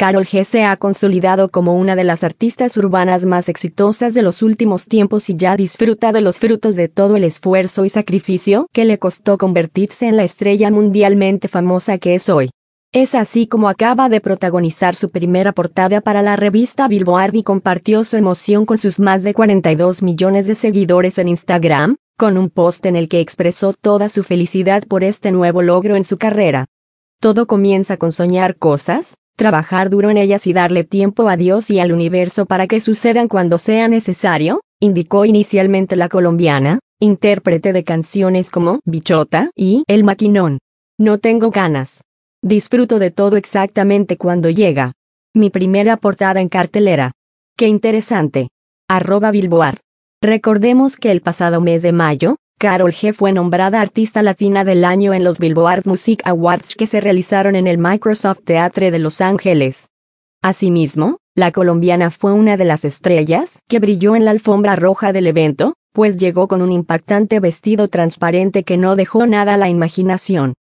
Karol G se ha consolidado como una de las artistas urbanas más exitosas de los últimos tiempos y ya disfruta de los frutos de todo el esfuerzo y sacrificio que le costó convertirse en la estrella mundialmente famosa que es hoy. Es así como acaba de protagonizar su primera portada para la revista Billboard y compartió su emoción con sus más de 42 millones de seguidores en Instagram, con un post en el que expresó toda su felicidad por este nuevo logro en su carrera. Todo comienza con soñar cosas, trabajar duro en ellas y darle tiempo a Dios y al universo para que sucedan cuando sea necesario, indicó inicialmente la colombiana, intérprete de canciones como Bichota y El Maquinón. No tengo ganas. Disfruto de todo exactamente cuando llega. Mi primera portada en cartelera. ¡Qué interesante! @Billboard. Recordemos que el pasado mes de mayo, Karol G fue nombrada Artista Latina del Año en los Billboard Music Awards que se realizaron en el Microsoft Theatre de Los Ángeles. Asimismo, la colombiana fue una de las estrellas que brilló en la alfombra roja del evento, pues llegó con un impactante vestido transparente que no dejó nada a la imaginación.